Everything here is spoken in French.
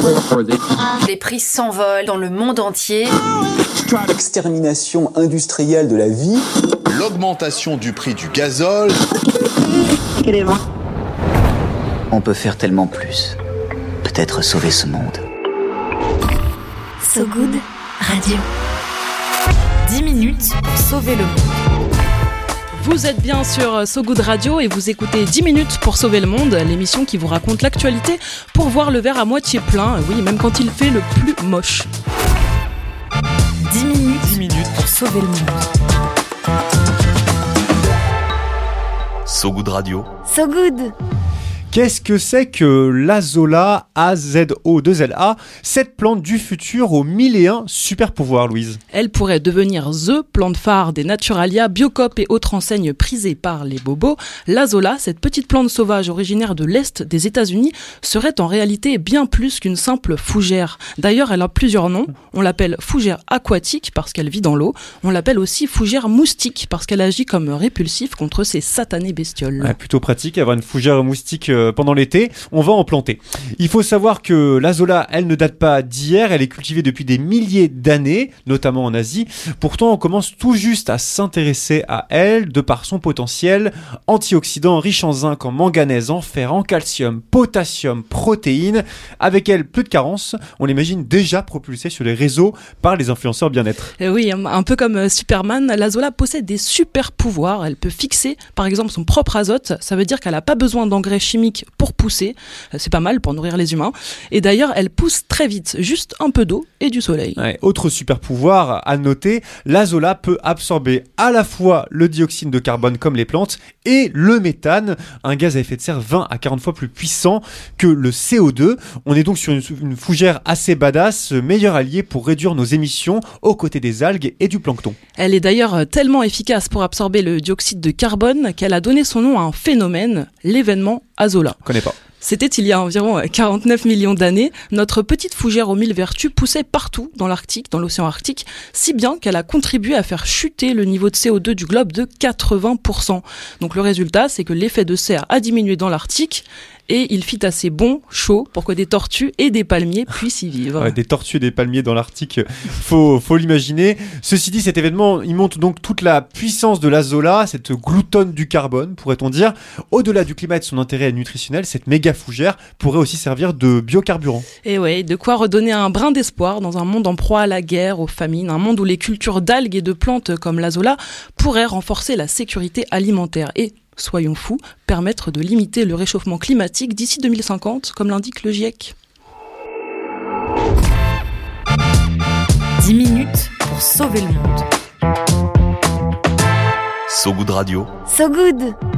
Les prix s'envolent dans le monde entier. L'extermination industrielle de la vie. L'augmentation du prix du gazole. On peut faire tellement plus. Peut-être sauver ce monde. So Good Radio. 10 minutes pour sauver le monde. Vous êtes bien sur So Good Radio et vous écoutez 10 minutes pour sauver le monde, l'émission qui vous raconte l'actualité pour voir le verre à moitié plein, oui, même quand il fait le plus moche. 10 minutes pour sauver le monde. So Good Radio. So Good. Qu'est-ce que c'est que l'Azola AZO2LA, cette plante du futur aux 1001 super pouvoirs, Louise? Elle pourrait devenir THE plante phare des Naturalia, Biocop et autres enseignes prisées par les bobos. L'Azola, cette petite plante sauvage originaire de l'Est des États-Unis, serait en réalité bien plus qu'une simple fougère. D'ailleurs, elle a plusieurs noms. On l'appelle fougère aquatique parce qu'elle vit dans l'eau. On l'appelle aussi fougère moustique parce qu'elle agit comme répulsif contre ces satanées bestioles. Ouais, plutôt pratique, avoir une fougère moustique pendant l'été, on va en planter. Il faut savoir que l'Azola, elle ne date pas d'hier, elle est cultivée depuis des milliers d'années, notamment en Asie. Pourtant, on commence tout juste à s'intéresser à elle de par son potentiel antioxydant riche en zinc, en manganèse, en fer, en calcium, potassium, protéines. Avec elle, plus de carence, on l'imagine déjà propulsée sur les réseaux par les influenceurs bien-être. Et oui, un peu comme Superman, l'Azola possède des super pouvoirs. Elle peut fixer, par exemple, son propre azote. Ça veut dire qu'elle n'a pas besoin d'engrais chimiques pour pousser, c'est pas mal pour nourrir les humains, et d'ailleurs elle pousse très vite, juste un peu d'eau et du soleil. Ouais, autre super pouvoir à noter, l'Azola peut absorber à la fois le dioxyde de carbone comme les plantes et le méthane, un gaz à effet de serre 20 à 40 fois plus puissant que le CO2. On est donc sur une fougère assez badass, meilleur allié pour réduire nos émissions aux côtés des algues et du plancton. Elle est d'ailleurs tellement efficace pour absorber le dioxyde de carbone qu'elle a donné son nom à un phénomène, l'événement Azola. Je connais pas. C'était il y a environ 49 millions d'années. Notre petite fougère aux 1000 vertus poussait partout dans l'Arctique, dans l'océan Arctique, si bien qu'elle a contribué à faire chuter le niveau de CO2 du globe de 80%. Donc le résultat, c'est que l'effet de serre a diminué dans l'Arctique et il fit assez bon, chaud, pour que des tortues et des palmiers puissent y vivre. Ouais, des tortues et des palmiers dans l'Arctique, faut l'imaginer. Ceci dit, cet événement, il montre donc toute la puissance de l'Azola, cette gloutonne du carbone, pourrait-on dire. Au-delà du climat et de son intérêt nutritionnel, cette méga fougère pourrait aussi servir de biocarburant. Et ouais, de quoi redonner un brin d'espoir dans un monde en proie à la guerre, aux famines, un monde où les cultures d'algues et de plantes comme l'Azola pourraient renforcer la sécurité alimentaire et, soyons fous, permettre de limiter le réchauffement climatique d'ici 2050, comme l'indique le GIEC. 10 minutes pour sauver le monde. So Good Radio. So Good.